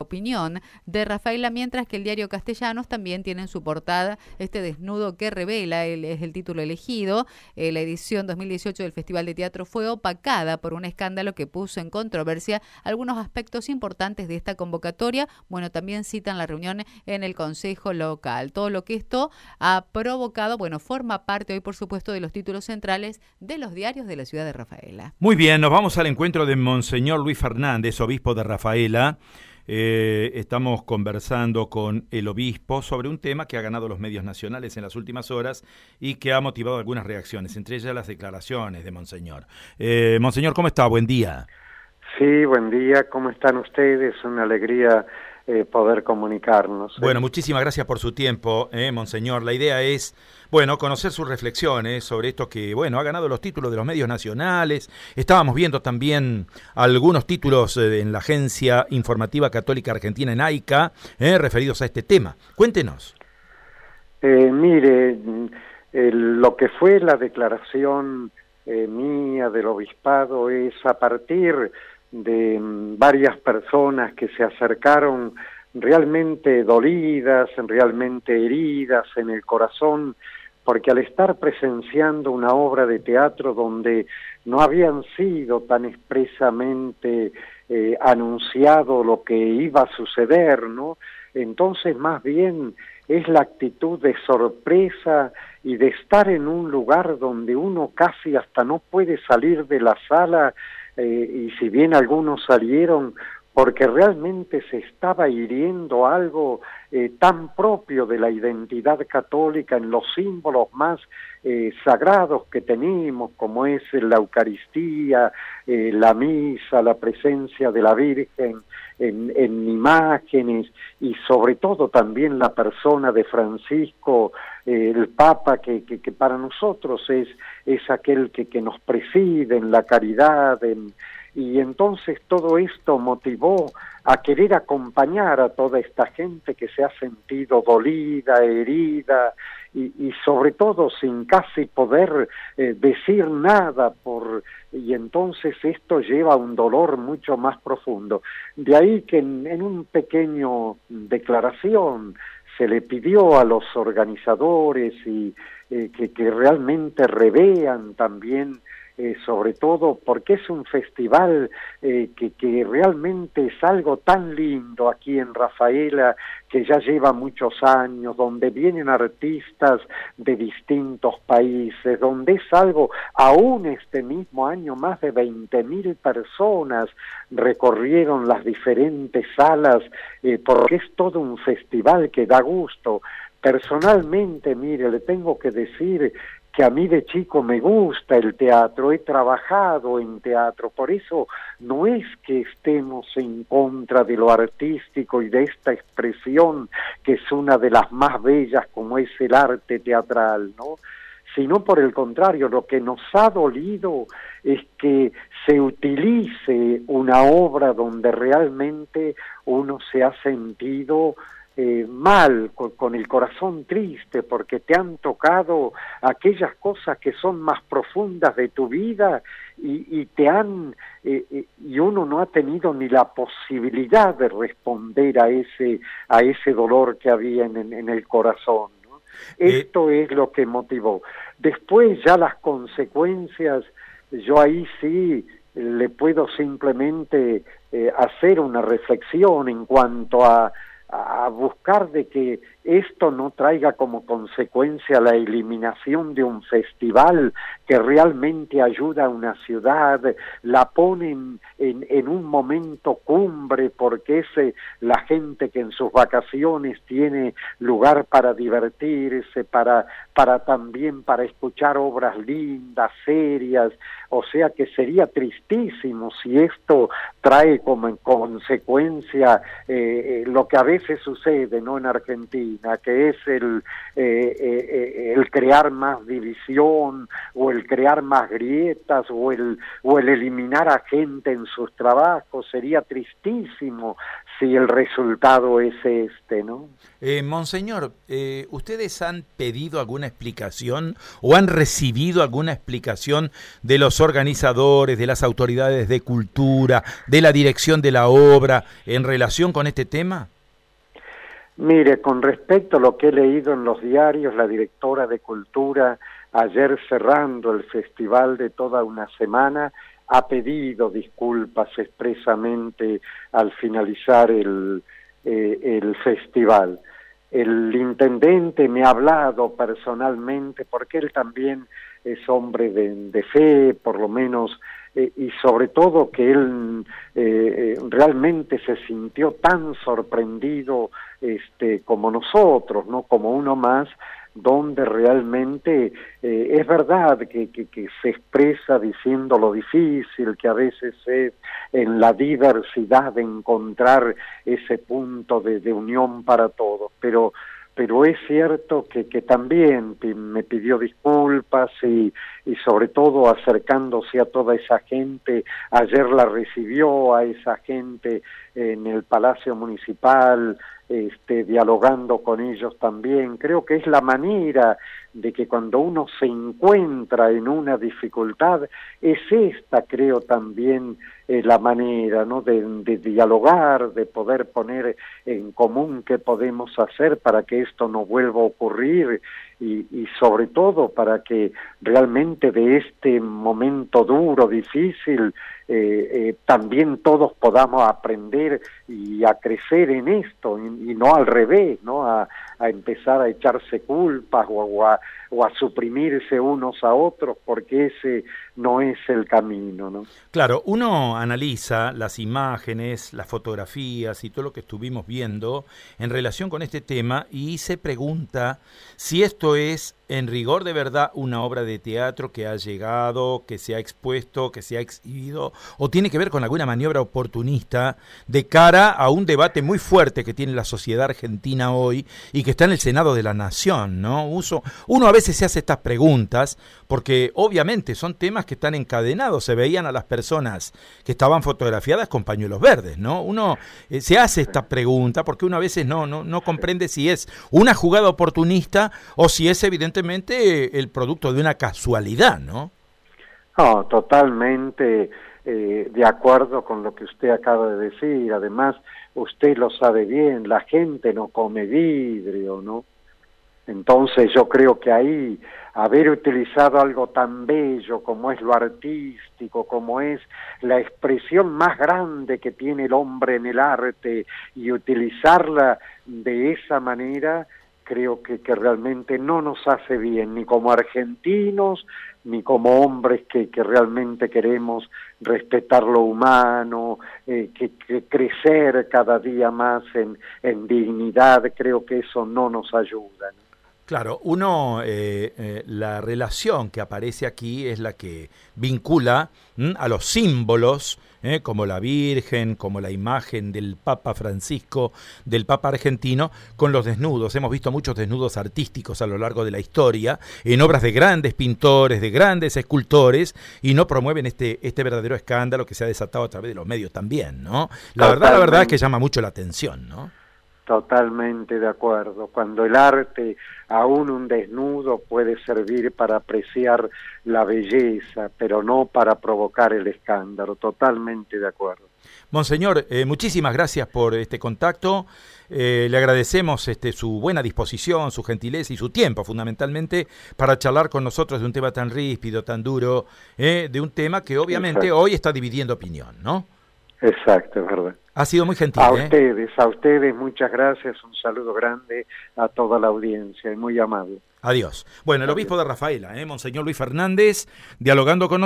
opinión de Rafaela, mientras que el diario Castellanos también tiene en su portada este desnudo que revela, es el título elegido. La edición 2018 del Festival de Teatro fue opacada por un escándalo que puso en controversia algunos aspectos importantes de esta convocatoria. Bueno, también citan la reunión en el Consejo Local. Todo lo que esto ha provocado, bueno, forma parte hoy, por supuesto, de los títulos centrales de los diarios de la ciudad de Rafaela. Muy bien, nos vamos al encuentro de Monseñor Luis Fernández, obispo de Rafaela. Estamos conversando con el obispo sobre un tema que ha ganado los medios nacionales en las últimas horas y que ha motivado algunas reacciones, entre ellas las declaraciones de Monseñor. Monseñor, ¿cómo está? Buen día. Sí, buen día. ¿Cómo están ustedes? Una alegría poder comunicarnos. Bueno, muchísimas gracias por su tiempo, Monseñor. La idea es, bueno, conocer sus reflexiones sobre esto que, bueno, ha ganado los títulos de los medios nacionales. Estábamos viendo también algunos títulos en la Agencia Informativa Católica Argentina, en AICA, referidos a este tema. Cuéntenos. Mire, lo que fue la declaración mía del obispado es a partir de varias personas que se acercaron realmente dolidas, realmente heridas en el corazón, porque al estar presenciando una obra de teatro donde no habían sido tan expresamente anunciado lo que iba a suceder, ¿no? Entonces más bien es la actitud de sorpresa y de estar en un lugar donde uno casi hasta no puede salir de la sala, y si bien algunos salieron porque realmente se estaba hiriendo algo tan propio de la identidad católica en los símbolos más sagrados que tenemos, como es la Eucaristía, la misa, la presencia de la Virgen en imágenes, y sobre todo también la persona de Francisco, el Papa, que para nosotros es aquel que nos preside en la caridad, y entonces todo esto motivó a querer acompañar a toda esta gente que se ha sentido dolida, herida, y sobre todo sin casi poder decir nada, y entonces esto lleva a un dolor mucho más profundo. De ahí que en un pequeño declaración se le pidió a los organizadores y que realmente revean también, sobre todo porque es un festival que realmente es algo tan lindo aquí en Rafaela, que ya lleva muchos años, donde vienen artistas de distintos países, donde es algo, aún este mismo año, más de 20.000 personas recorrieron las diferentes salas, porque es todo un festival que da gusto. Personalmente, mire, le tengo que decir que a mí de chico me gusta el teatro, he trabajado en teatro, por eso no es que estemos en contra de lo artístico y de esta expresión que es una de las más bellas como es el arte teatral, ¿no? Sino por el contrario, lo que nos ha dolido es que se utilice una obra donde realmente uno se ha sentido mal, con el corazón triste, porque te han tocado aquellas cosas que son más profundas de tu vida y te han y uno no ha tenido ni la posibilidad de responder a ese dolor que había en el corazón, ¿no? Esto es lo que motivó. Después ya las consecuencias, yo ahí sí le puedo simplemente hacer una reflexión en cuanto a buscar de que esto no traiga como consecuencia la eliminación de un festival que realmente ayuda a una ciudad, la pone en un momento cumbre, porque es la gente que en sus vacaciones tiene lugar para divertirse, para también para escuchar obras lindas, serias, o sea que sería tristísimo si esto trae como en consecuencia lo que a veces veces sucede, ¿no?, en Argentina, que es el crear más división, o el crear más grietas, o el eliminar a gente en sus trabajos. Sería tristísimo si el resultado es este, ¿no? Monseñor, ¿ustedes han pedido alguna explicación o han recibido alguna explicación de los organizadores, de las autoridades de cultura, de la dirección de la obra en relación con este tema? Mire, con respecto a lo que he leído en los diarios, la directora de Cultura, ayer cerrando el festival de toda una semana, ha pedido disculpas expresamente al finalizar el festival. El intendente me ha hablado personalmente, porque él también es hombre de fe, por lo menos, y sobre todo que él realmente se sintió tan sorprendido como nosotros, ¿no?, como uno más, donde realmente es verdad que se expresa diciendo lo difícil que a veces es en la diversidad de encontrar ese punto de unión para todos, pero es cierto que también me pidió disculpas y sobre todo acercándose a toda esa gente. Ayer la recibió a esa gente en el Palacio Municipal, dialogando con ellos también. Creo que es la manera de que cuando uno se encuentra en una dificultad, es esta, creo, también la manera, ¿no?, de dialogar, de poder poner en común qué podemos hacer para que esto no vuelva a ocurrir, y sobre todo para que realmente de este momento duro, difícil, también todos podamos aprender y a crecer en esto, y no al revés, ¿no?, a empezar a echarse culpas o a suprimirse unos a otros, porque ese no es el camino, ¿no? Claro, uno analiza las imágenes, las fotografías y todo lo que estuvimos viendo en relación con este tema y se pregunta si esto es en rigor de verdad una obra de teatro que ha llegado, que se ha expuesto, que se ha exhibido, o tiene que ver con alguna maniobra oportunista de cara a un debate muy fuerte que tiene la sociedad argentina hoy y que está en el Senado de la Nación, ¿no? Uno a veces se hace estas preguntas porque obviamente son temas que están encadenados. Se veían a las personas que estaban fotografiadas con pañuelos verdes, ¿no? Uno se hace esta pregunta porque uno a veces no comprende si es una jugada oportunista o si es evidentemente el producto de una casualidad, ¿no? No, totalmente de acuerdo con lo que usted acaba de decir. Además, usted lo sabe bien, la gente no come vidrio, ¿no? Entonces yo creo que ahí haber utilizado algo tan bello como es lo artístico, como es la expresión más grande que tiene el hombre en el arte, y utilizarla de esa manera, creo que realmente no nos hace bien, ni como argentinos, ni como hombres que realmente queremos respetar lo humano, que crecer cada día más en dignidad. Creo que eso no nos ayuda, ¿no? Claro, la relación que aparece aquí es la que vincula a los símbolos, como la Virgen, como la imagen del Papa Francisco, del Papa argentino, con los desnudos. Hemos visto muchos desnudos artísticos a lo largo de la historia, en obras de grandes pintores, de grandes escultores, y no promueven este verdadero escándalo que se ha desatado a través de los medios también, ¿no? La verdad es que llama mucho la atención, ¿no? Totalmente de acuerdo. Cuando el arte, aún un desnudo, puede servir para apreciar la belleza, pero no para provocar el escándalo. Totalmente de acuerdo. Monseñor, muchísimas gracias por este contacto. Le agradecemos su buena disposición, su gentileza y su tiempo, fundamentalmente, para charlar con nosotros de un tema tan ríspido, tan duro, de un tema que obviamente hoy está dividiendo opinión, ¿no? Exacto, es verdad. Ha sido muy gentil. A ustedes, muchas gracias. Un saludo grande a toda la audiencia y muy amable. Adiós. Bueno, el obispo de Rafaela, Monseñor Luis Fernández, dialogando con nosotros.